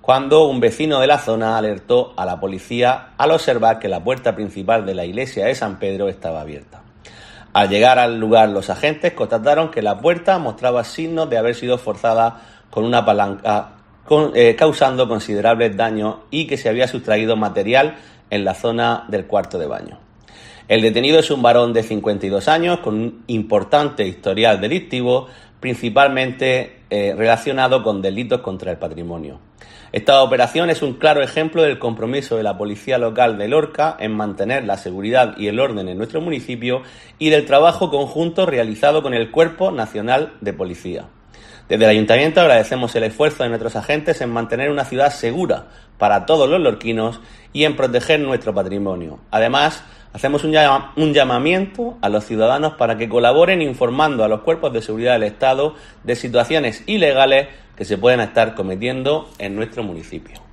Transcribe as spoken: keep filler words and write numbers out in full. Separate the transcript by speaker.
Speaker 1: cuando un vecino de la zona alertó a la policía al observar que la puerta principal de la iglesia de San Pedro estaba abierta. Al llegar al lugar, los agentes constataron que la puerta mostraba signos de haber sido forzada con una palanca, con, eh, causando considerables daños y que se había sustraído material en la zona del cuarto de baño. El detenido es un varón de cincuenta y dos años con un importante historial delictivo, principalmente eh, relacionado con delitos contra el patrimonio. Esta operación es un claro ejemplo del compromiso de la Policía Local de Lorca en mantener la seguridad y el orden en nuestro municipio y del trabajo conjunto realizado con el Cuerpo Nacional de Policía. Desde el Ayuntamiento agradecemos el esfuerzo de nuestros agentes en mantener una ciudad segura para todos los lorquinos y en proteger nuestro patrimonio. Además, hacemos un, llama, un llamamiento a los ciudadanos para que colaboren informando a los cuerpos de seguridad del Estado de situaciones ilegales que se pueden estar cometiendo en nuestro municipio.